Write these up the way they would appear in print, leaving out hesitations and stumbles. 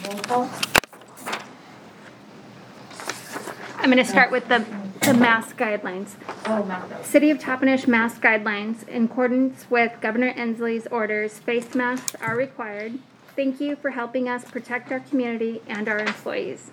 Roll call. I'm going to start with the mask guidelines. Oh, Magda. City of Toppenish mask guidelines. In accordance with Governor Inslee's orders, face masks are required. Thank you for helping us protect our community and our employees.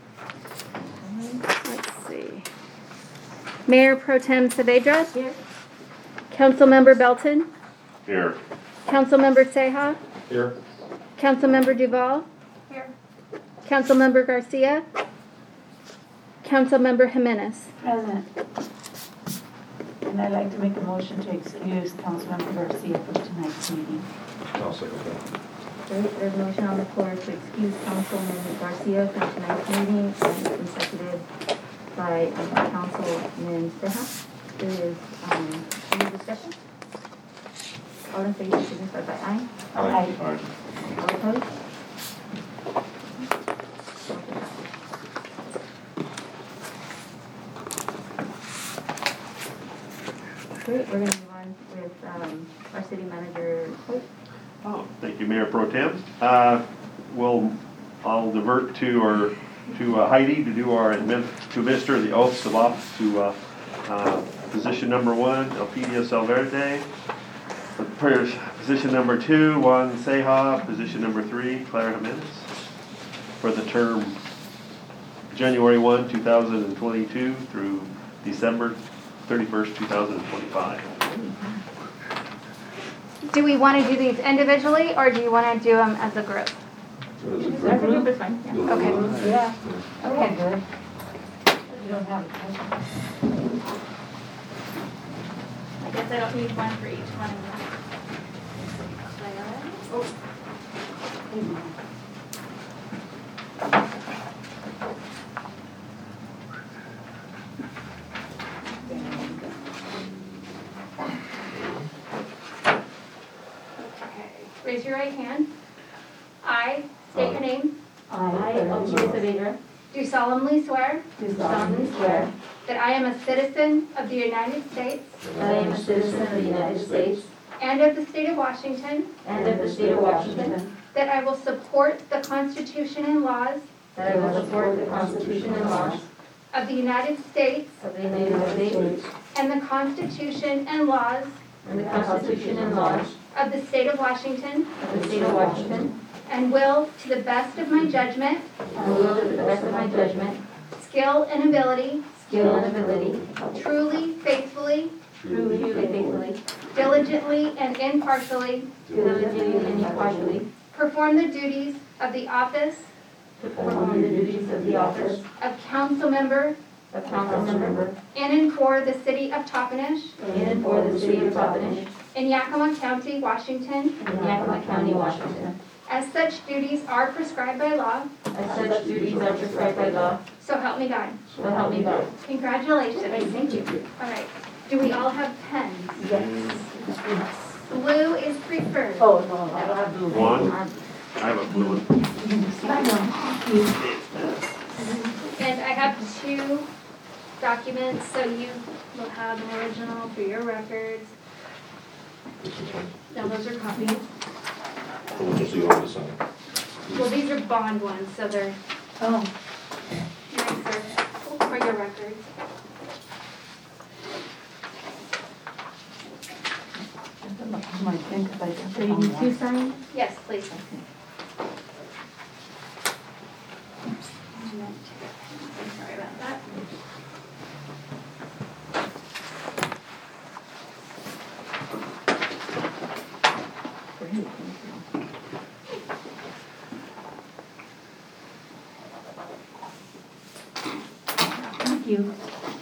Let's see. Mayor Pro Tem Saavedra. Here. Councilmember Belton. Here. Councilmember Ceja. Here. Councilmember Duval. Here. Councilmember Garcia. Councilmember Jimenez. Present. And I'd like to make a motion to excuse Councilmember Garcia from tonight's meeting. I'll second that. Great, there's a motion on the floor to excuse Councilman Garcia from tonight's meeting, and it's been seconded by Councilman Ceja. There is any discussion? All in favor, signify by aye. Aye. All opposed? Great, we're going to move on with our city manager report. Oh, thank you, Mayor Pro Tem. I'll divert to Heidi to administer the oaths of office to position number 1, Elpidia Salverde. Position number 2, Juan Ceja. Position number 3, Clara Jimenez. For the term January 1, 2022 through December 31st, 2025. Do we want to do these individually, or do you want to do them as a group? As a group is fine, yeah. Okay. Yeah. Okay. Good. You don't have a question. I guess I don't need one for each one of them. Raise your right hand. I state your name. I, Elpidia Saavedra, Do solemnly swear do solemnly swear that I am a citizen of the United States that I am a citizen of the United States and of the state of Washington, and of the state of Washington, that I will support the Constitution and laws that I will support the Constitution and laws of the United States of the United States and the Constitution and laws and the Constitution and laws of the state of Washington, of the state of Washington, and will, to the best of my judgment, and will, to the best of my judgment, skill, and ability, skill, and ability, truly, faithfully, truly, faithfully, diligently, and impartially diligently, and impartially, perform the duties of the office perform the duties of the office of council member of council member in and for the city of Toppenish in and for the city of Toppenish in Yakima County, Washington, in Yakima County, Washington. as such duties are prescribed by law, As such duties are prescribed by law, so help me God. so help me God. Congratulations. Thank you. All right. Do we all have pens? Yes. Blue is preferred. Oh, no, I don't have blue. One. I have a blue one. And I have 2 documents, so you will have an original for your records. Now, those are copies. Just so you want to sign. Well, these are bond ones, so they're Oh, nicer for your records. my pen, 'cause I just. So you need 2 signs? Yes, please. Sorry about that. Thank you.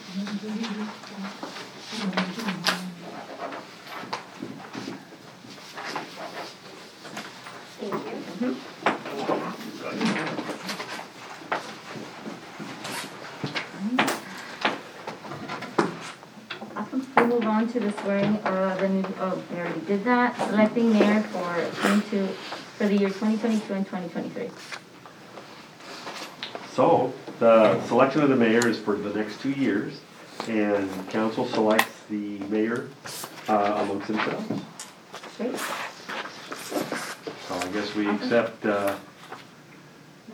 Thank you. Awesome. We'll move on to the swearing of the new, we already did that, selecting mayor for the year 2022 and 2023. So, the selection of the mayor is for the next 2 years, and council selects the mayor amongst themselves. Great. So I guess we accept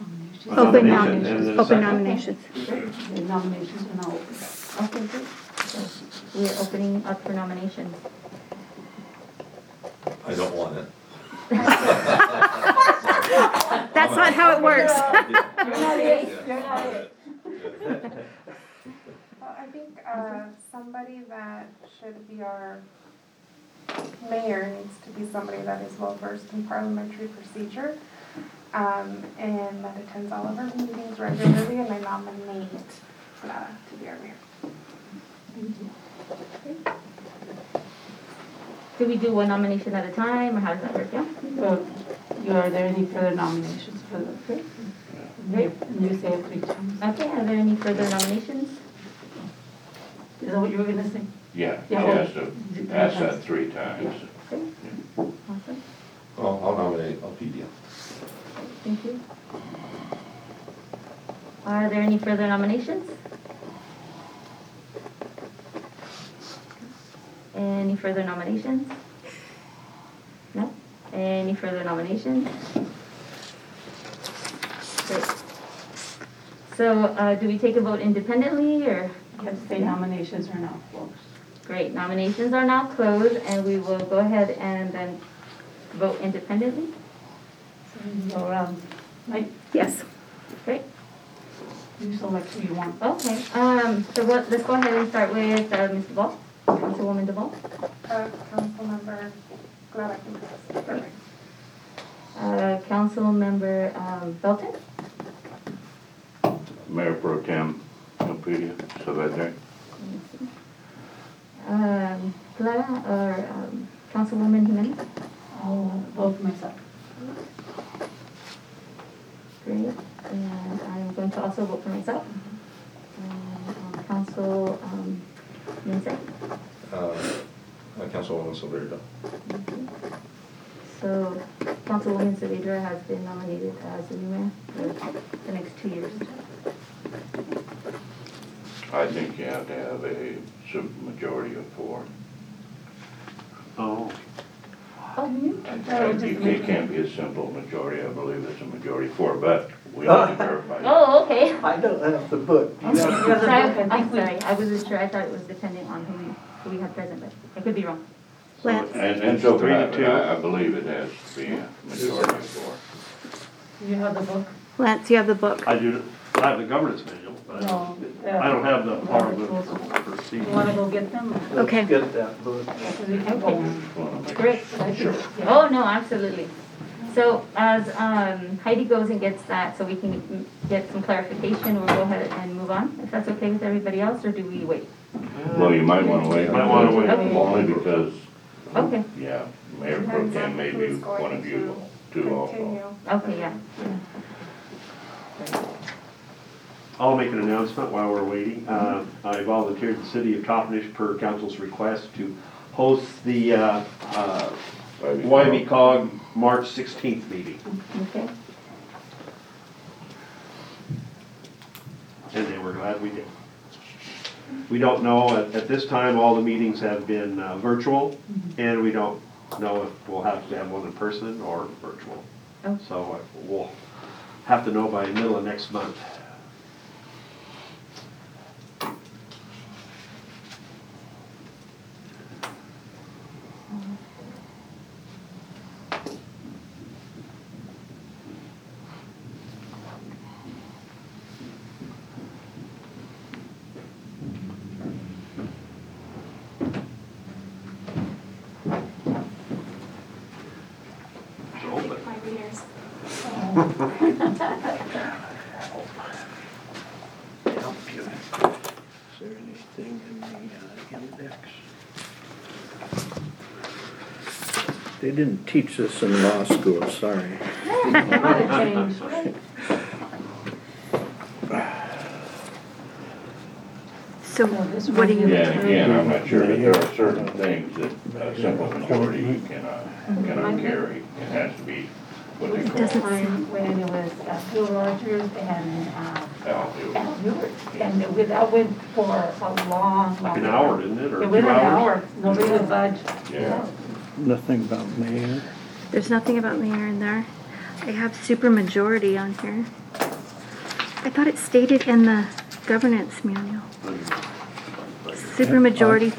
Open nomination, and then a Open second. nominations. The nominations are now open. Okay, good. So we're opening up for nominations. I don't want it. That's not how it works. You're not it, you're not it. Well, I think somebody that should be our mayor needs to be somebody that is well versed in parliamentary procedure, and that attends all of our meetings regularly, and I nominate Clara to be our mayor. Do we do one nomination at a time, or how does that work? Yeah? So, are there any further nominations for the, Great. and you say it 3 times. Okay, are there any further nominations? Is that what you were gonna say? Yeah, Yeah, yes, well, ask that 3 times. Okay. Awesome. I'll nominate Alpedia. Thank you. Are there any further nominations? Any further nominations? No? Any further nominations? Great. So, do we take a vote independently, or? Yes, the nominations are now closed. Great, nominations are now closed, and we will go ahead and then vote independently. So you go around, like, Yes. Great. you select who you want. Okay, so let's go ahead and start with Ms. Duval, Councilwoman Duval. Councilmember Clara Quintero. Councilmember Belton, Mayor Pro Tem Alpedia Saavedra. Clara, or Councilwoman Jimenez. I'll vote for myself. Great, and I'm going to also vote for myself. Council Lindsay. Councilwoman Silveira. So Councilwoman Saavedra has been nominated as the new mayor for the next 2 years. I think you have to have a majority of 4. Oh, It can't be a simple majority, I believe it's a majority 4, but we need to verify. Oh, okay. I don't have the book. You have the book, I think I'm we- sorry, I wasn't sure, I thought it was depending on who we had present, but I could be wrong. Lance. And so Three to could two. I believe it has to be a majority of 4. You have the book? Lance, you have the book. I do, I have the governance manual, but I don't have the parliament You procedure. wanna go get them? Okay. Let's get that book. Because we can go. Great. Oh, no, absolutely. So as Heidi goes and gets that, so we can get some clarification, we'll go ahead and move on, if that's okay with everybody else, or do we wait? Well, you might want to wait. Might wanna wait. Only because, Okay, yeah, Mayor Pro Tem may be one of you two also. Continue. okay, yeah. I'll make an announcement while we're waiting. I volunteered the city of Toppenish per council's request to host the YVCOG March 16th meeting. Okay, And they were glad we did. We don't know, at this time, all the meetings have been virtual, and we don't know if we'll have to have one in person or virtual. Oh. So we'll have to know by the middle of next month. It's open. My readers. Help you. Is there anything in the index? They didn't teach this in law school, sorry. It might have changed. So this what do one you? Yeah, and again, I'm not sure, but there are certain things that a simple majority you cannot carry. It has to be what they call Doesn't Time when it was Phil Rogers and Al Hewitt. Al Hewitt. And that went for a long, Like long an time. hour, didn't it, or It 2 went an hours? hour, nobody would budge. Yeah. Nothing about mayor. There's nothing about mayor in there. I have super majority on here. I thought it stated in the governance manual. Supermajority.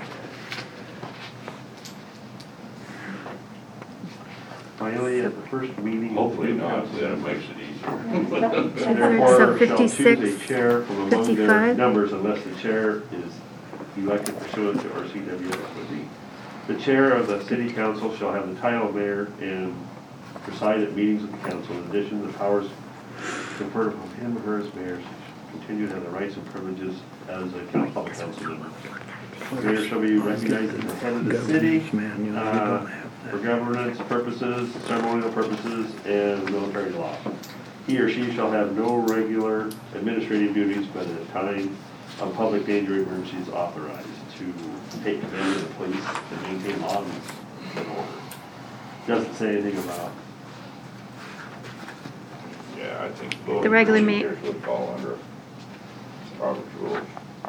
Finally, at the first meeting. Hopefully not, then it makes it easier. Therefore, So shall choose 56, a chair from among their 55. numbers unless the chair is elected pursuant to RCWS. The chair of the city council shall have the title of mayor and preside at meetings of the council. In addition, the powers conferred upon him or her as mayor continue to have the rights and privileges as a public council member. The mayor shall be recognized as the head of the city Governance manual, we don't have for that. governance purposes, ceremonial purposes, and military law. He or she shall have no regular administrative duties, but at a time of public danger or emergency is authorized to take command of the police and maintain law and order. Doesn't say anything about. Yeah, I think both The regular procedures would fall under Robert's rules.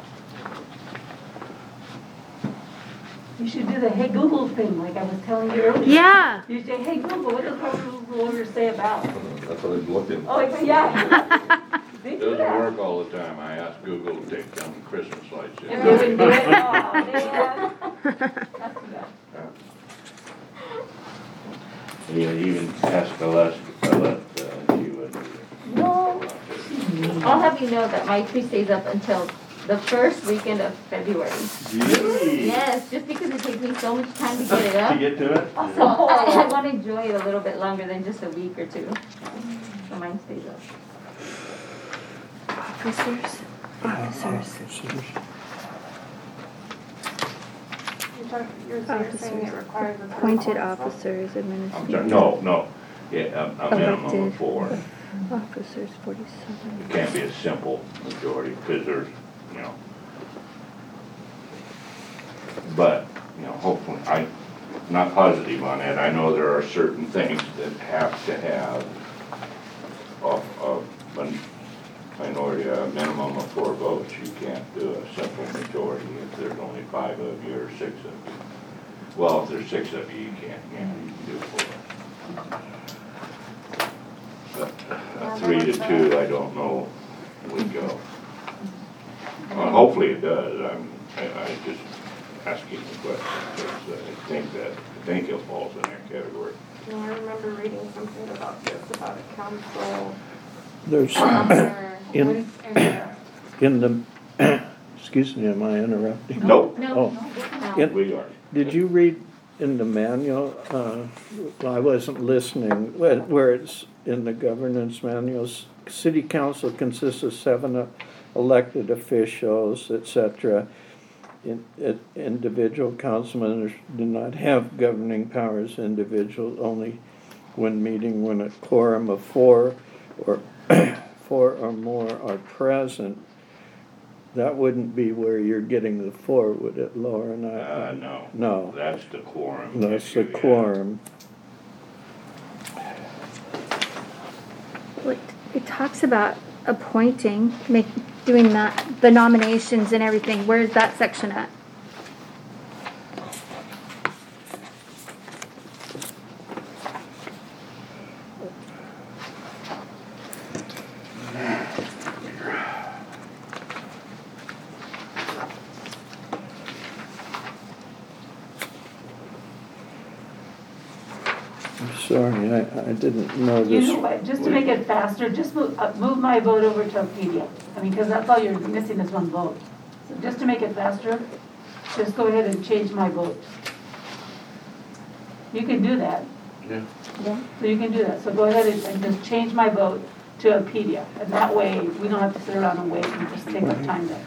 You should do the hey Google thing, like I was telling you earlier. Yeah. You say, hey Google, what does Robert's Rule order say about? That's what I looked at. Oh, yeah. They It do doesn't that. work all the time. I ask Google to take down Christmas lights. If they would do it, oh, man. That's too bad. Yeah, even ask you would. No. I'll have you know that my tree stays up until the first weekend of February. Gee. Yes, just because it takes me so much time to get it To up. get to it? So I want to enjoy it a little bit longer than just a week or two. So mine stays up. Officers. You're saying it requires a third Appointed vote as well? officers, I'm sorry, administrators. no. Yeah, a minimum of Elected. 4. Officers, 47. It can't be a simple majority, because there's, you know. But, you know, hopefully, I'm not positive on that. I know there are certain things that have to have a minority, a minimum of 4 votes. You can't do a simple majority if there's only 5 of you or 6 of you. Well, if there's 6 of you, you can't, you can do 4. But a 3 to 2, I don't know, would go. Well, hopefully it does. I just asking the question, because I think it falls in that category. No, I remember reading something about this, about a council. There's, In- in the, excuse me, am I interrupting? Nope, No, Oh. no. we are. Did you read in the manual, I wasn't listening, where it's in the governance manuals, city council consists of 7 elected officials, etc. Individual councilmen do not have governing powers, individuals only when meeting when a quorum of 4 or 4 or more are present. That wouldn't be where you're getting the 4, would it, Lauren? No. No. That's the quorum. That's the issue, yeah. quorum. It talks about appointing, doing that, the nominations and everything. Where's that section at? I'm sorry, I didn't know You this. know what, just to make it faster, just move my vote over to Apedia. I mean, because that's all you're missing is 1 vote. So just to make it faster, just go ahead and change my vote. You can do that. Yeah. So you can do that. So go ahead and just change my vote to Apedia. And that way, we don't have to sit around and wait and just take our time there.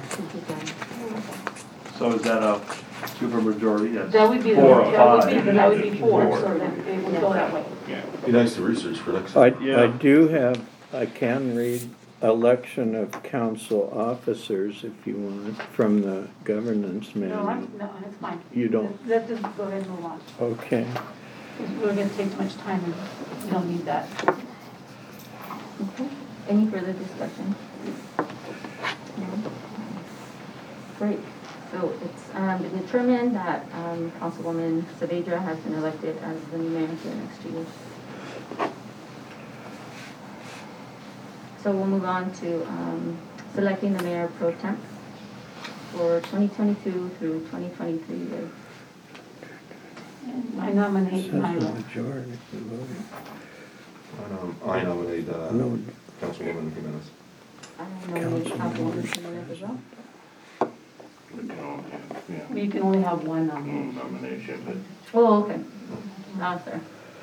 So is that a supermajority? That's That would be, 4 of that would be 5. 4, so that it would go that way. Yeah. Be nice to research for next time. Yeah. I can read election of council officers if you want, from the governance manual. No, it's fine. You don't? Let's just go ahead and move on. Okay. We're gonna take too much time and we don't need that. Okay. Any further discussion? No? Great. So it's been determined that Councilwoman Saavedra has been elected as the new mayor for the next 2 years. So we'll move on to selecting the mayor pro temp for 2022 through 2023 year. I nominate Says the Nyla. majority of the voting. I nominate, No, Councilwoman Jimenez. I nominate Councilwoman Jimenez as well. You know, yeah, You can only have one nomination. nomination, but Oh, okay. Now, sir.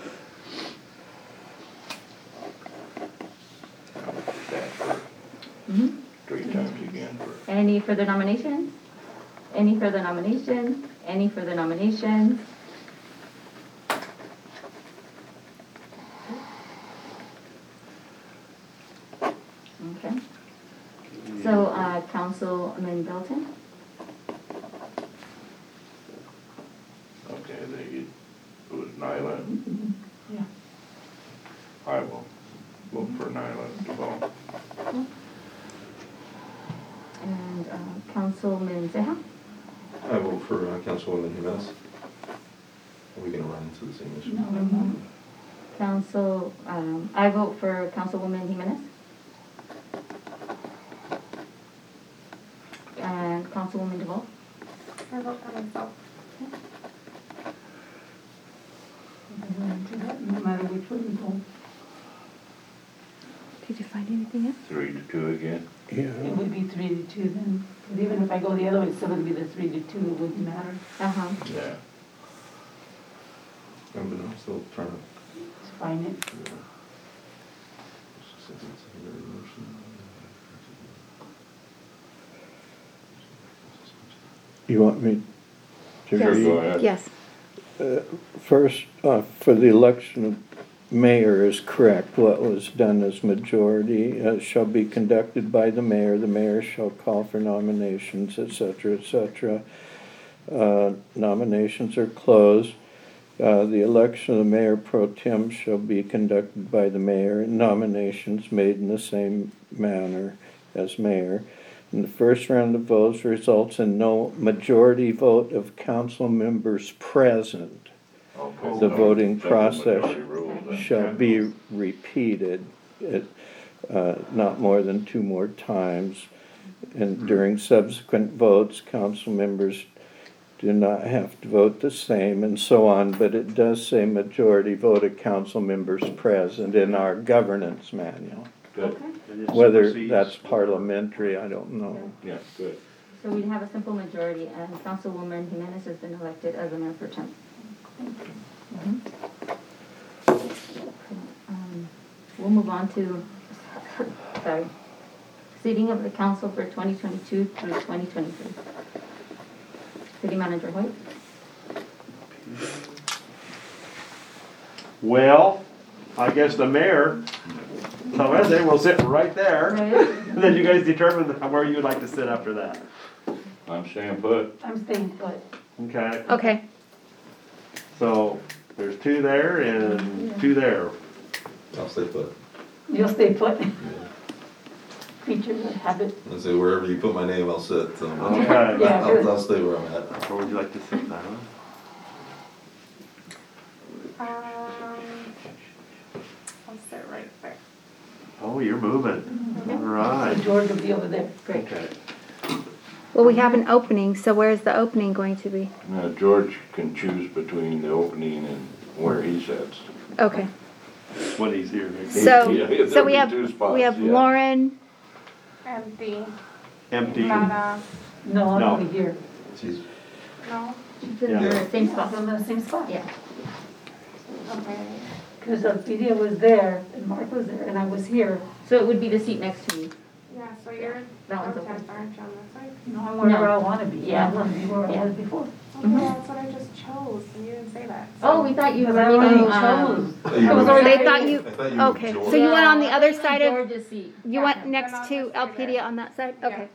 that for Mhm. 3 times again for. Any further nominations? Any further nominations? Any further nominations? Okay. So, Councilman Belton? Okay, it was Nyla. Yeah. I will vote for Nyla to vote. And Councilman Zeha? I vote for Councilwoman Jimenez. Are we gonna run into the same issue? Council, I vote for Councilwoman Jimenez. And Councilwoman DeVault? I vote for myself. No matter which way you go. Did you find anything else? 3-2 again. It yeah, would be 3-2 then. But even if I go the other way, it's still gonna be the 3-2, it wouldn't matter. Uh-huh. Yeah. I'm still trying to. It's fine. you want me to Sure, read? go ahead. Yes. First, for the election of mayor is correct. What was done as majority shall be conducted by the mayor. The mayor shall call for nominations, etc., etc. Nominations are closed. The election of the mayor pro tem shall be conducted by the mayor, and nominations made in the same manner as mayor. In the first round of votes results in no majority vote of council members present. Okay, The so voting simple process majority rule then. shall be repeated, not more than 2 more times. And during subsequent votes, council members do not have to vote the same, and so on, but it does say majority vote of council members present in our governance manual. Good, And it Whether supersedes- that's parliamentary, I don't know. yeah, good. So we have a simple majority, and Councilwoman Jimenez has been elected as a mayor pro tem. We'll move on to, sorry, seating of the council for 2022 through 2023. City Manager Hoyt? Well, I guess the mayor, Talvez will sit right there. And then you guys determine where you'd like to sit after that. I'm staying put. I'm staying put. Okay, Okay. so there's 2 there and 2 there. I'll stay put. You'll stay put. Creatures of habit. I say wherever you put my name, I'll sit. So Okay. Yeah, good. I'll stay where I'm at. Where would you like to sit, Nyla? I'll sit right there. Oh, you're moving. All right. So George will be over there. Great. Okay. Well, we have an opening, so where's the opening going to be? Now, George can choose between the opening and where he sits. Okay. When he's here next. So, Yeah, so there'll we be have, 2 spots, we have yeah. Lauren, Empty. Empty. Nada. No, I'm No. over here. She's No? She's in Yeah. the same spot. I'm in the same spot. Yeah. Okay. Because Althea was there, and Mark was there, and I was here. So it would be the seat next to me. Yeah, so you're That one's pro open. temp, aren't you, on this side? No, I'm wherever No. I want to be. Yeah. I want to be where I Yeah. was before. Okay, that's what I just chose, and you didn't say that. Oh, we thought you were Because I already meaning, chose. you I was were- already. they thought you, I thought you were okay, George. so you went on the Yeah, other I thought side you of, were George's seat. you Yeah, went then next I'll to just stay Alpedia there. on that side? Yeah. Okay.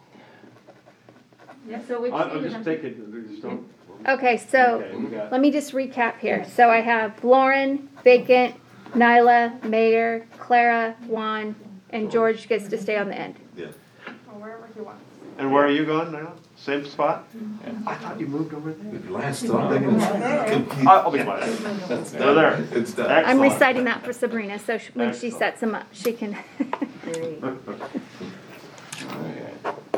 So which I'm seat is just empty? thinking, just don't. Okay, so Okay, we got. let me just recap here. So I have Lauren, vacant, Nyla, mayor, Clara, Juan, and George gets to stay on the end. Yeah. Or wherever he wants. And where are you going now? Same spot? Yeah. I thought you moved over there. Lance, don't think it's. I'll be quiet. They're there. It's done. I'm Excellent. reciting that for Sabrina, so when she Excellent. sets them up, she can. Very. Okay.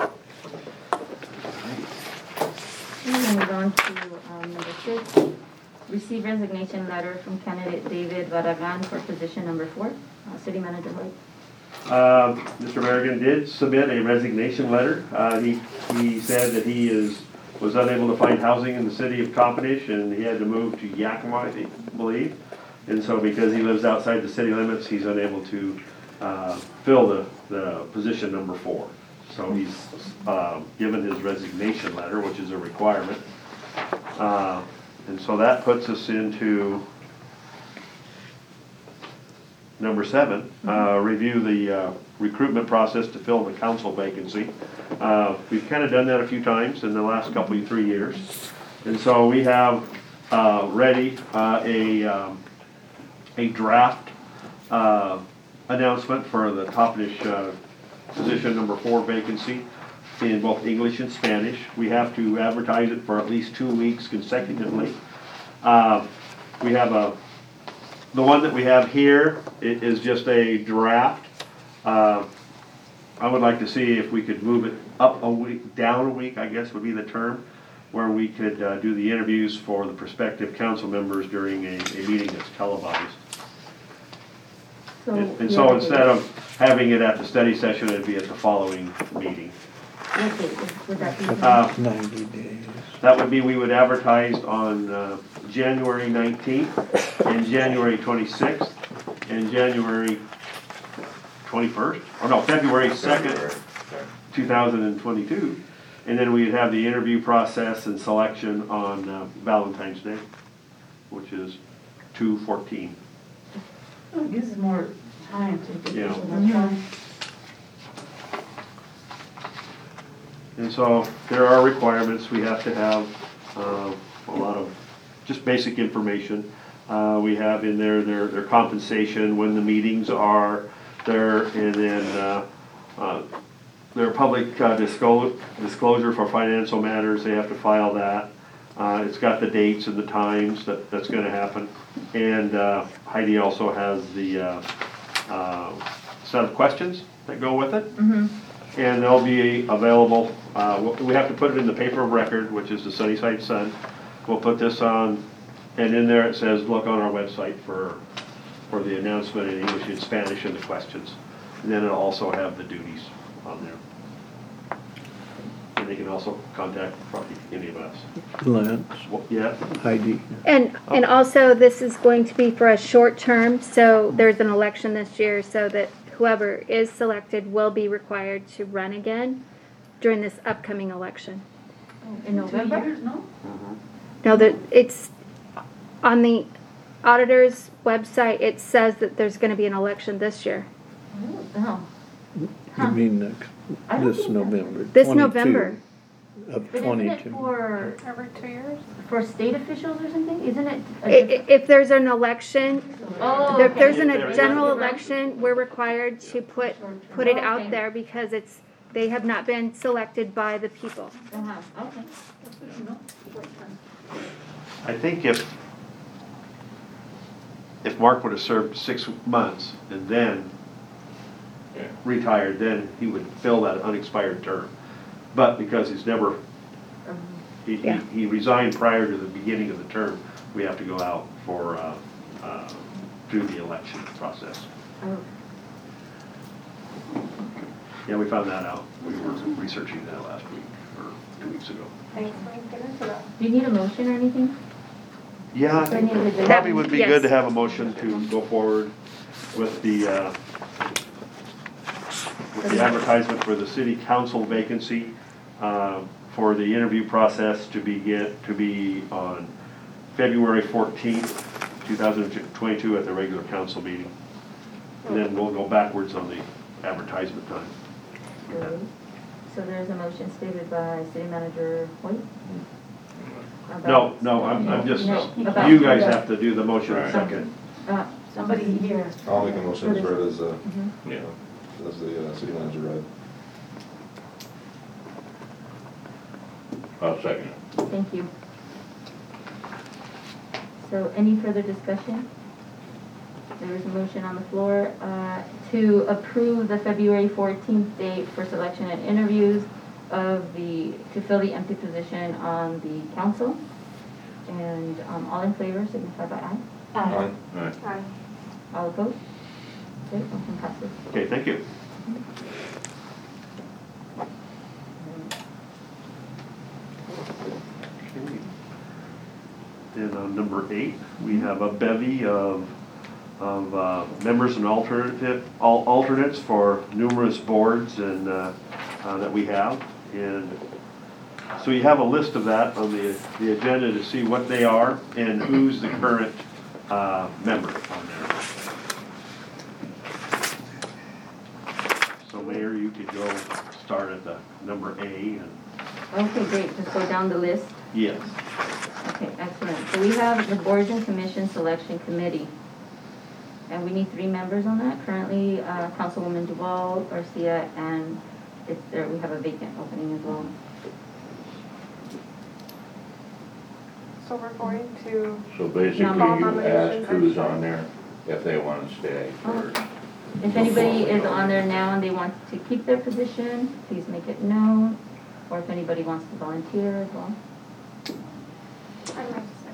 We're gonna move on to, number 6. Receive resignation letter from candidate David Barragan for position number 4. City Manager White. Mr. Berrigan did submit a resignation letter. He said that he was unable to find housing in the city of Toppenish, and he had to move to Yakima, I believe. And so because he lives outside the city limits, he's unable to fill the position number 4. So he's given his resignation letter, which is a requirement. And so that puts us into number 7, review the recruitment process to fill the council vacancy. We've kind of done that a few times in the last 3 years. And so we have ready a draft announcement for the Toppenish position number 4 vacancy in both English and Spanish. We have to advertise it for at least 2 weeks consecutively. We have the one that we have here is just a draft. I would like to see if we could move it up a week, down a week, I guess would be the term, where we could do the interviews for the prospective council members during a meeting that's televised. And so instead of having it at the study session, it'd be at the following meeting. Okay, would that be? 90 days. That would be, we would advertise on January 19th and January 26th and January 21st, or no, February 2nd, 2022. And then we'd have the interview process and selection on Valentine's Day, which is 2/14. It gives us more time to do Yeah. this. And so there are requirements. We have to have a lot of just basic information. We have in there their compensation, when the meetings are there, and then their public disclosure for financial matters. They have to file that. It's got the dates and the times that's going to happen. And Heidi also has the set of questions that go with it. Mm-hmm. And they'll be available, we have to put it in the paper of record, which is the Sunnyside Sun. We'll put this on, and in there it says, look on our website for the announcement in English and Spanish and the questions. And then it'll also have the duties on there. And they can also contact probably any of us. Lance, Yeah, Heidi. And also, this is going to be for a short term, so there's an election this year, so that whoever is selected will be required to run again during this upcoming election. In 2 November? years, no? Now that it's on the auditor's website, it says that there's going to be an election this year. Oh. You mean next, I don't this think that's- November? This 22 November. Of But isn't it 22. for Every 2 years? state officials or something? Isn't it? If there's an election, Oh, if there's okay. a general election, we're required to put it out Okay. there because they have not been selected by the people. Uh-huh, okay. I think if Mark would have served 6 months and then Yeah. retired, then he would fill that unexpired term. But because he's never, Yeah. he resigned prior to the beginning of the term, we have to go out for, through the election process. Oh. Yeah, we found that out. We were researching that last week, or 2 weeks ago. Thanks for looking into that. Do you need a motion or anything? Yeah, I think That- it probably would be yes. good to have a motion to go forward with the advertisement for the city council vacancy, for the interview process to be on February 14th, 2022 at the regular council meeting. And then we'll go backwards on the advertisement time. So there's a motion stated by City Manager White? No, About- I'm just, No, about- you guys have to do the motion Right. second. Somebody here. I'll make a motion as read as, Yeah. as the city manager read. I'll second it. Thank you. So any further discussion? There is a motion on the floor to approve the February 14th date for selection and interviews to fill the empty position on the council. And all in favor, signify by aye. Aye. Aye. All opposed? Okay, motion passes. Okay, thank you. Okay. And on number 8, we have a bevy of members and alternates for numerous boards and that we have. And so you have a list of that on the agenda to see what they are and who's the current member on there. So Mayor, you could go start at the number A and, Okay, great. Just go down the list. yes. Okay, excellent. So we have the Boards and Commission Selection Committee. And we need 3 members on that. Currently, Councilwoman Duval, Garcia, and we have a vacant opening as well. So we're going to, So basically, you ask who's on there, if they want to stay first. If anybody is on there now and they want to keep their position, please make it known. Or if anybody wants to volunteer as well. I'd like to say.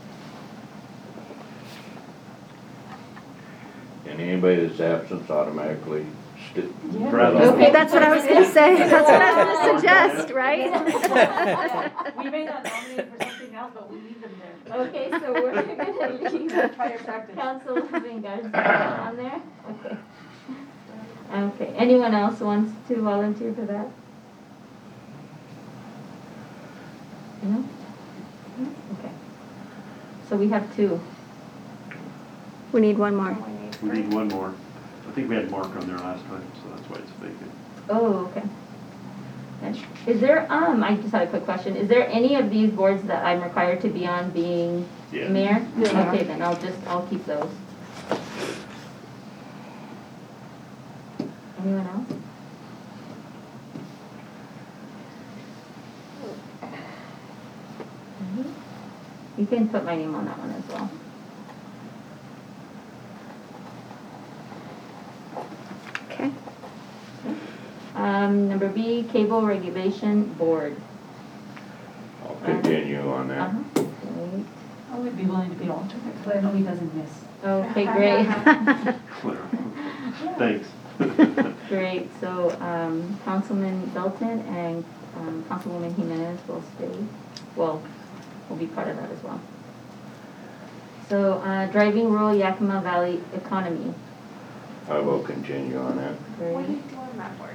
And anybody that's absent automatically Yeah. Okay, that's what I was gonna say. That's what I was gonna suggest, right? We may not nominate for something else, but we leave them there. Okay, so we're gonna leave Try your practice. Councilwoman Garcia on there? Okay. Okay, anyone else wants to volunteer for that? No? No? Okay. So we have 2. We need one more. We need one more. I think we had Mark on there last time, so that's why it's vacant. Oh, okay. And is there, I just had a quick question. Is there any of these boards that I'm required to be on being Yeah. mayor? Yeah. Okay, then I'll keep those. Anyone else? Mhm. You can put my name on that one as well. Okay. Number B, Cable Regulation Board. I'll continue on that. Great. I would be willing to be alternate, but I know he doesn't miss. Okay, great. Thanks. Great, so Councilman Belton and Councilwoman Jimenez will stay, will be part of that as well. So driving rural Yakima Valley economy. I will continue on that. What do Great. you do on that board?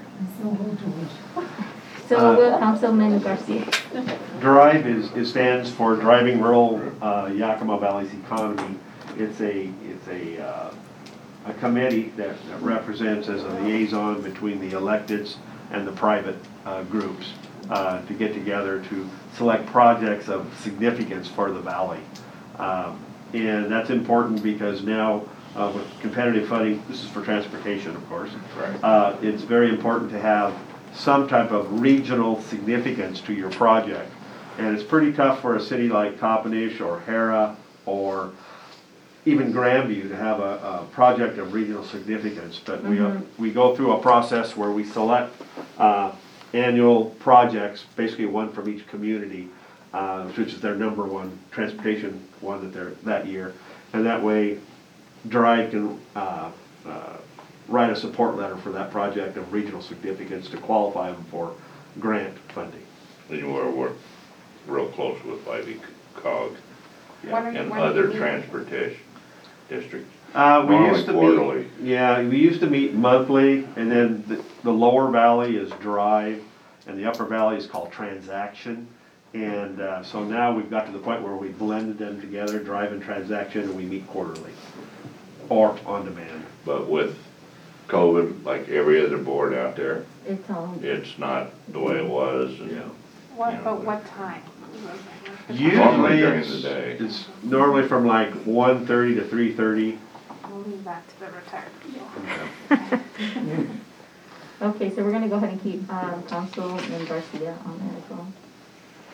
So will Councilman Garcia. DRIVE it stands for Driving Rural Yakima Valley's Economy. It's a committee that represents as a liaison between the electeds and the private groups to get together to select projects of significance for the valley. And that's important because now with competitive funding, this is for transportation, of course. Right. It's very important to have some type of regional significance to your project. And it's pretty tough for a city like Toppenish or Hera or even Grandview to have a project of regional significance. But we go through a process where we select annual projects, basically one from each community, which is their number one transportation one that year. And that way, DRIVE can write a support letter for that project of regional significance to qualify them for grant funding. And you work real close with Ivy Cog When are you- and when are you other meeting? transportation districts. We Normally used to quarterly. meet, yeah, we used to meet monthly, and then the lower valley is DRIVE, and the upper valley is called Transaction. And so now we've got to the point where we blended them together, DRIVE and Transaction, and we meet quarterly, or on demand. But with COVID, like every other board out there, It's all. it's not the way it was. And Yeah. What, but what time? Usually Normally during the day. it's normally from like 1:30 to 3:30. We'll leave that to the retired people. Okay, so we're gonna go ahead and keep Councilman Garcia on there as well.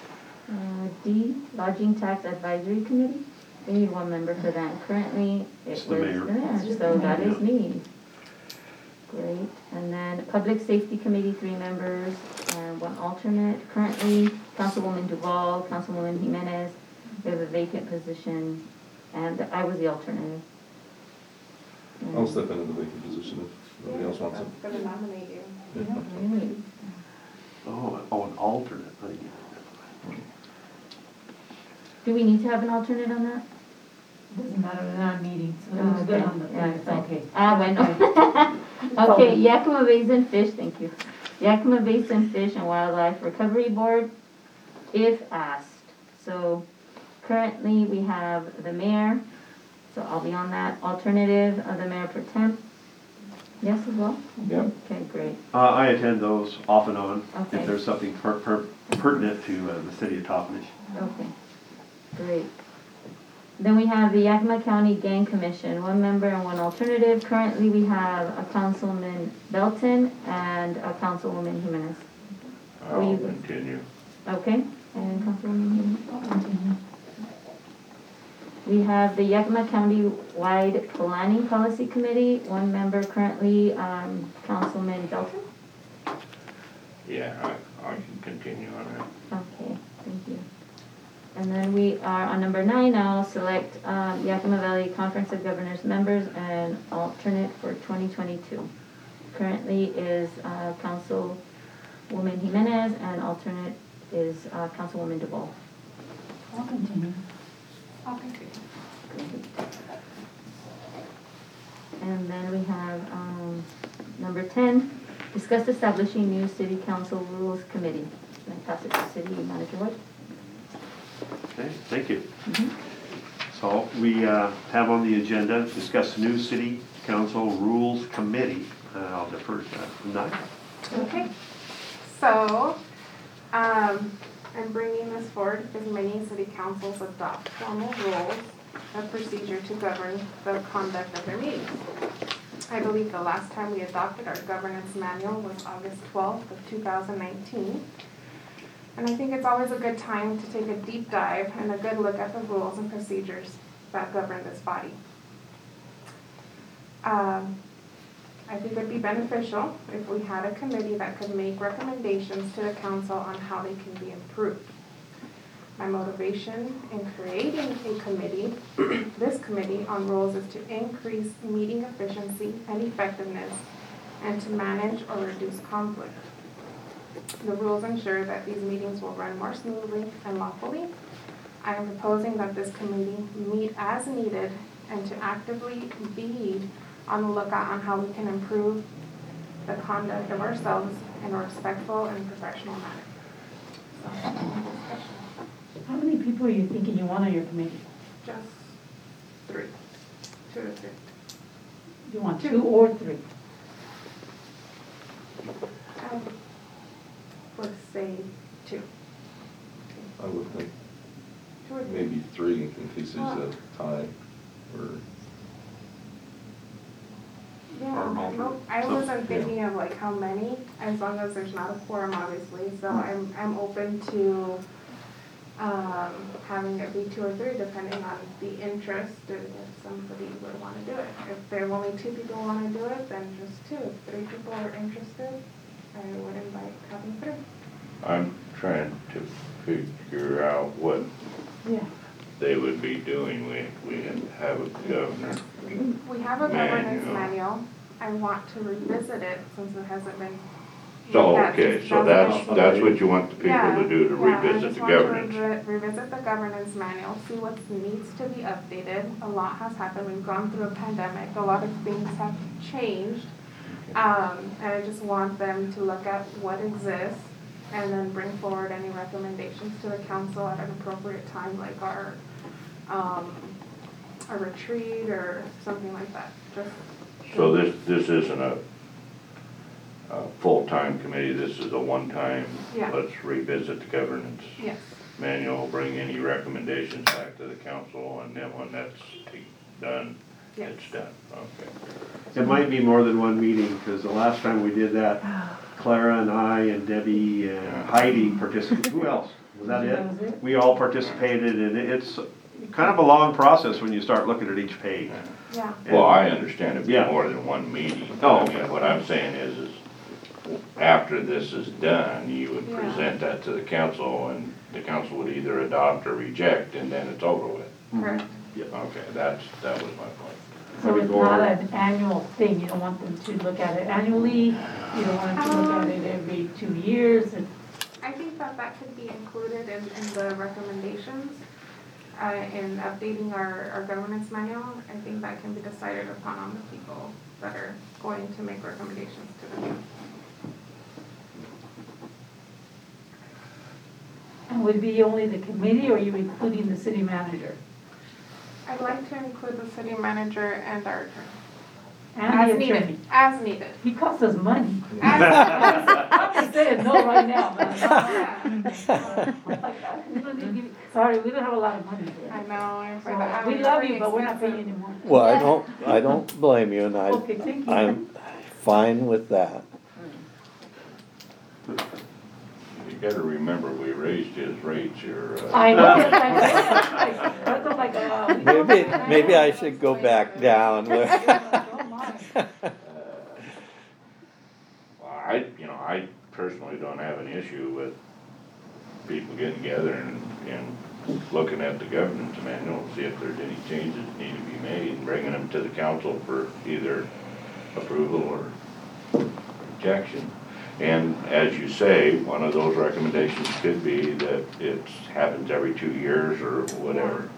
D, Lodging Tax Advisory Committee. We need one member for that. Currently, it was It's the mayor. the mayor, so that is me. Great. And then Public Safety Committee, 3 members and 1 alternate. Currently, Councilwoman Duval, Councilwoman Jimenez. We have a vacant position, and I was the alternative. I'll step into the vacant position if nobody else wants it. I'm gonna nominate you. Yeah. Great. Oh, an alternate. Do we need to have an alternate on that? Doesn't matter, they're not meeting, so it was good on the Yeah, thing, it's okay. Bueno. Okay, Yakima Basin Fish, thank you. Yakima Basin Fish and Wildlife Recovery Board, if asked. So currently, we have the mayor, so I'll be on that. Alternative of the mayor pro tem. Yes as well? Yep. Okay, great. I attend those off and on Okay. if there's something pertinent to the city of Toppenish. Okay, great. Then we have the Yakima County Gang Commission, 1 member and 1 alternative. Currently, we have a Councilman Belton and a Councilwoman Jimenez. I'll you- continue. Okay, and Councilwoman Jimenez. I'll continue. We have the Yakima County-wide Planning Policy Committee, 1 member currently, Councilman Belton. Yeah, I can continue on that. Okay, thank you. And then we are on number 9 now, select Yakima Valley Conference of Governors members and alternate for 2022. Currently is Councilwoman Jimenez and alternate is Councilwoman DeVol. I'll continue. I'll continue. And then we have number 10, discuss establishing new city council rules committee. Can I pass it to City Manager White? Okay, thank you. Mhm. So we have on the agenda, discuss new city council rules committee. I'll defer to Naya. Okay, so, I'm bringing this forward because many city councils adopt formal rules of procedure to govern the conduct of their meetings. I believe the last time we adopted our governance manual was August 12th of 2019. And I think it's always a good time to take a deep dive and a good look at the rules and procedures that govern this body. I think it would be beneficial if we had a committee that could make recommendations to the council on how they can be improved. My motivation in creating a committee, this committee on rules, is to increase meeting efficiency and effectiveness and to manage or reduce conflict. The rules ensure that these meetings will run more smoothly and lawfully. I am proposing that this committee meet as needed and to actively be on the lookout on how we can improve the conduct of ourselves in a respectful and professional manner. So, How many people are you thinking you want on your committee? just 3, 2 to 3. You want 2 or 3? I would say 2. I would think 2 or 3. maybe 3 in case there's a tie or. Yeah, Or multiple. I wasn't So, thinking of like how many, as long as there's not a quorum, obviously, so I'm open to, having it be 2 or 3, depending on the interest, and if somebody would wanna do it. If there are only 2 people wanna do it, then just 2. If 3 people are interested, I would invite having 3. I'm trying to figure out what Yeah. they would be doing. We have a governor. We have a governance Manual. manual, I want to revisit it since it hasn't been. So, looked at okay, since so that's 2018. what you want the people to do, to revisit the governance. I just want to revisit the governance manual, see what needs to be updated. A lot has happened, we've gone through a pandemic, a lot of things have changed. And I just want them to look at what exists and then bring forward any recommendations to the council at an appropriate time, like our, a retreat or something like that. Just So this isn't a full-time committee, this is a one-time, Yeah. let's revisit the governance Yes. manual, bring any recommendations back to the council, and then when that's done, Yes. it's done, okay. It might be more than one meeting, because the last time we did that, Clara and I and Debbie and Heidi participated. Who else? Was that That was it? it. We all participated, and it's kind of a long process when you start looking at each page. Yeah. Well, I understand it'd be Yeah. more than one meeting. Oh, I okay. mean, what I'm saying is after this is done, you would Yeah. present that to the council, and the council would either adopt or reject, and then it's over with. Correct. Okay, that was my point. So it's not an annual thing, you don't want them to look at it annually, you don't want them to look at it every 2 years, and I think that that could be included in the recommendations, in updating our governance manual. I think that can be decided upon on the people that are going to make recommendations to the council. and would it be only the committee, or are you including the city manager? I'd like to include the city manager and our attorney. And As the attorney? needed, as needed. He costs us money. As I'm just saying no right now, man. needed. Sorry, we don't have a lot of money here. I know, I'm afraid So, that. we love you, but we're not paying you anymore. Well, I don't blame you, and Okay, thank you. I'm fine with that. You gotta remember, we raised his rates here. I know, that's I'm like, Maybe I should go back down. Oh, my. I personally don't have an issue with people getting together and looking at the governance manual, see if there's any changes that need to be made, and bringing them to the council for either approval or rejection. And as you say, one of those recommendations could be that it happens every 2 years or whatever,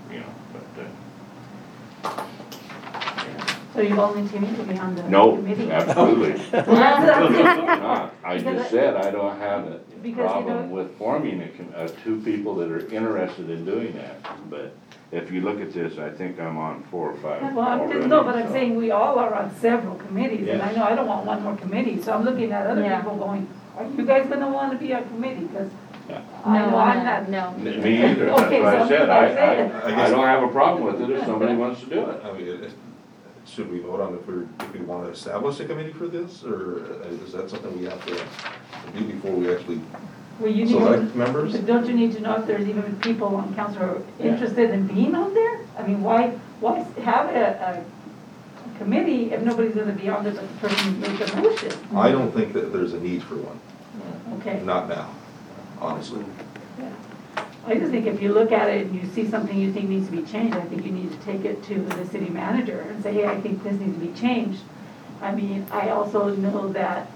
but, So you volunteer me to be on the no, committee? absolutely. Well, that's- Not. I just said I don't have a Because, you problem know- with forming two people that are interested in doing that. But if you look at this, I think I'm on 4 or 5 Well, I'm just, already, no, but I'm so. saying we all are on several committees, and I Yes. know I don't want one more committee, so I'm looking at other Yeah. people going, are you guys gonna wanna be on committee? Because Yeah. I know I'm not. No. Me either, that's Okay, what so I said, I'm saying. I don't have a problem with it if somebody wants to do it. I mean, should we vote on if we want to establish a committee for this, or is that something we have to do before we actually Well, you select need, members? but don't you need to know if there's even people on council who are interested in being on there? I mean, why have a committee if nobody's gonna be on there but the person who made the motion? I don't think that there's a need for one, Okay. not now, honestly. Yeah. I just think if you look at it and you see something you think needs to be changed, I think you need to take it to the city manager and say, hey, I think this needs to be changed. I mean, I also know that,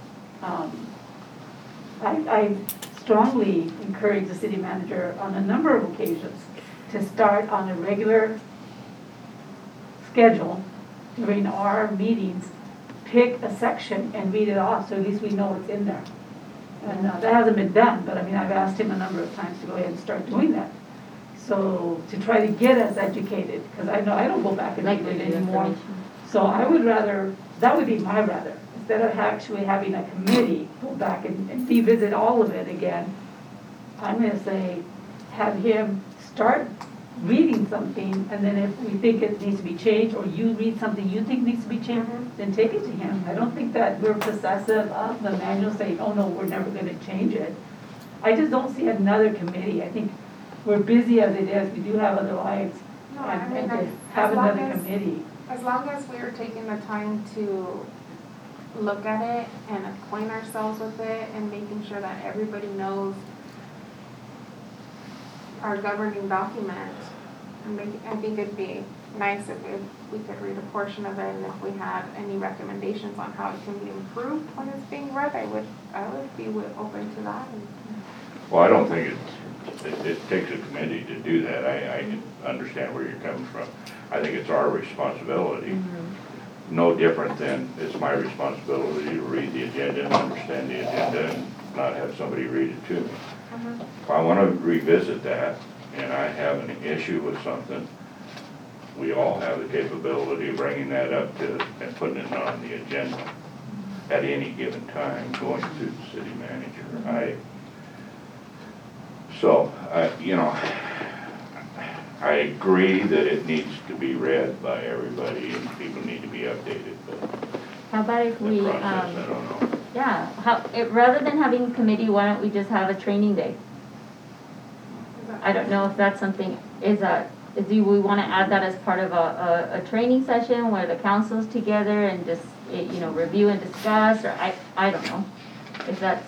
I strongly encourage the city manager on a number of occasions to start on a regular schedule during our meetings, pick a section and read it off, so at least we know what's in there. And that hasn't been done, but I mean, I've asked him a number of times to go ahead and start doing that. So to try to get us educated, because I know I don't go back and Like read it review anymore. information. So I would rather, that would be my rather, instead of actually having a committee go back and revisit all of it again, I'm gonna say, have him start reading something, and then if we think it needs to be changed, or you read something you think needs to be changed, then take it to him. I don't think that we're possessive of the manual saying, oh no, we're never gonna change it. I just don't see another committee. I think we're busy as it is, we do have other lives, No, I mean, and to as have long another as- committee. As long as we are taking the time to look at it and acquaint ourselves with it and making sure that everybody knows our governing document, I think it'd be nice if we could read a portion of it, and if we had any recommendations on how it can be improved when it's being read, I would be open to that. Well, I don't think it takes a committee to do that. I can understand where you're coming from. I think it's our responsibility. No different than it's my responsibility to read the agenda and understand the agenda and not have somebody read it to me. If I want to revisit that and I have an issue with something, we all have the capability of bringing that up and putting it on the agenda at any given time, going through the city manager. I agree that it needs to be read by everybody and people need to be updated, but How about if the we, process, I don't know. yeah, rather than having a committee, why don't we just have a training day? I don't know if that's something, do we wanna add that as part of a training session where the council's together and just, review and discuss, or I don't know. If that's,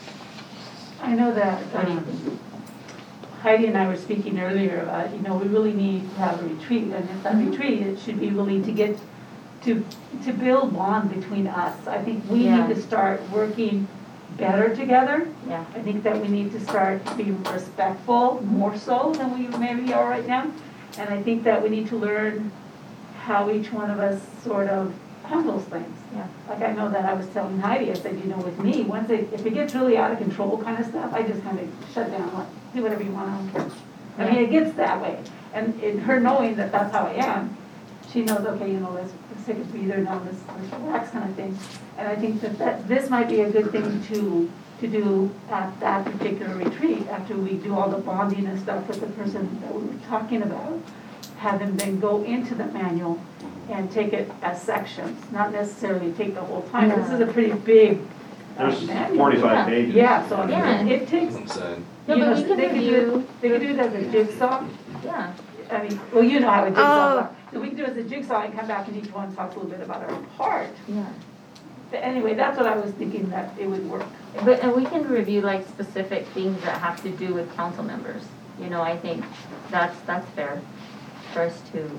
I know that what do you think? Heidi and I were speaking earlier about, we really need to have a retreat, and if that retreat, it should be really to get, to build bond between us. I think we Yeah. need to start working better together. Yeah, I think that we need to start being respectful, more so than we maybe are right now. And I think that we need to learn how each one of us sort of handles things. yeah. Like I know that I was telling Heidi, I said, with me, if it gets really out of control kind of stuff, I just kind of shut down, like, do whatever you want, I don't care. I mean, it gets that way. And in her knowing that that's how I am, she knows, okay, let's take a breather now, let's relax kind of thing. And I think that this might be a good thing to do at that particular retreat, after we do all the bonding and stuff with the person that we were talking about. Have them then go into the manual and take it as sections, not necessarily take the whole time. This is a pretty big There's manual. 45 pages. Yeah, so Yeah. it takes, I'm saying. No, but we can they could review. do it as a jigsaw. Yeah, I mean, well, you know how a jigsaw Oh. is. So we can do it as a jigsaw and come back and each one talks a little bit about our part. yeah. But anyway, that's what I was thinking that it would work. And we can review like specific things that have to do with council members. I think that's fair for us to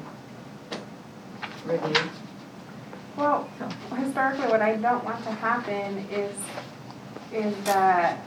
review. Well, historically, what I don't want to happen is that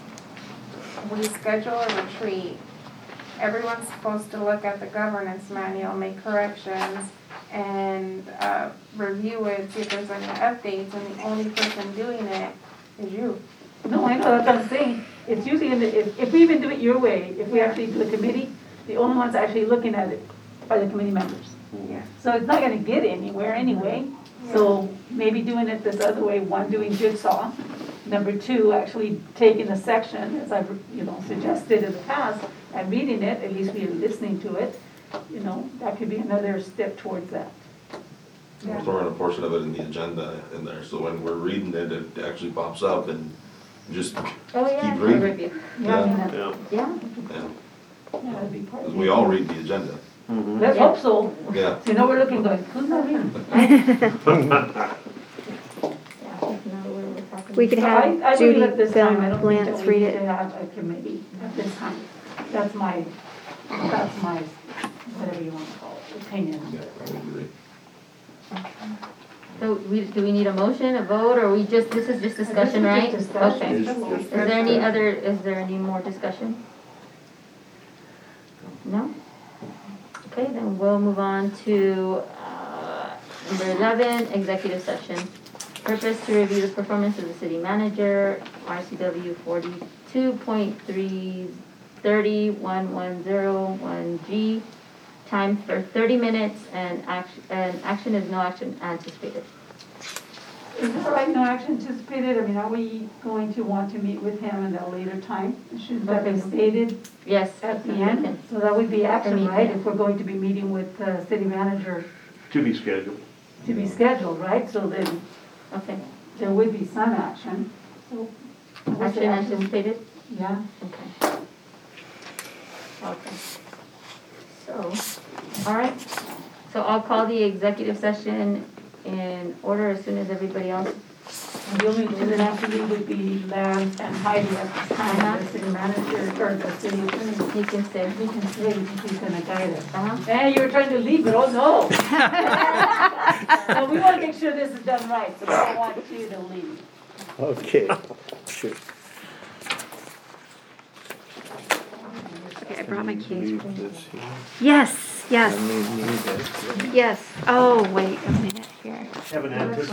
we schedule a retreat. Everyone's supposed to look at the governance manual, make corrections, and review it, see if there's any updates, and the only person doing it is you. No, I know, that's what I'm saying. It's usually, if we even do it your way, if we actually do a committee, the only ones actually looking at it are the committee members. Yeah. So it's not gonna get anywhere anyway. So maybe doing it this other way, one, doing jigsaw. Number two, actually taking a section, as I've, suggested in the past, and reading it, at least we're listening to it. That could be another step towards that. Yeah. We're throwing a portion of it in the agenda in there, so when we're reading it, it actually pops up and just, Oh, yeah, Keep for reading. review. Yeah, I mean, Yeah. Yeah, yeah, that'd be part of 'cause it. we all read the agenda. Mhm. Let's hope so. Yeah. So we're looking going, who's not reading? yeah, that's another way we're talking. We could So have I Judy, believe at this Bill, time, I and don't think Lance that we read need it. to have a committee at this time. That's my, whatever you want to call it, opinion. Yeah, I would agree. So do we need a motion, a vote, or this is just discussion, This is right? just discussion. Okay. Just- Is there any more discussion? No? Okay, then we'll move on to number 11, executive session. Purpose to review the performance of the city manager, RCW 42.3301101G. Time for 30 minutes and action is no action anticipated. Is that right, no action anticipated? I mean, are we going to want to meet with him at a later time? Should that be stated Yes. at the we end? can. So that would be action, me, right? yeah. If we're going to be meeting with the city manager To be scheduled. to be scheduled, right? So then Okay. there would be some action. So I would say Action anticipated? Yeah. Okay. Okay. So, all right. So I'll call the executive session in order as soon as everybody else. And the only two that have to leave would be Lance and Heidi at this time, the city manager, or the city attorney. You can stay. We can say he's gonna guide us. Uh-huh. Hey, you were trying to leave, but oh no. No, we wanna make sure this is done right, so we don't want you to leave. Okay. Shoot. Okay, I brought my keys. Leave this here. Yes, I yes, may need it. yes. Oh, wait a minute here. Have an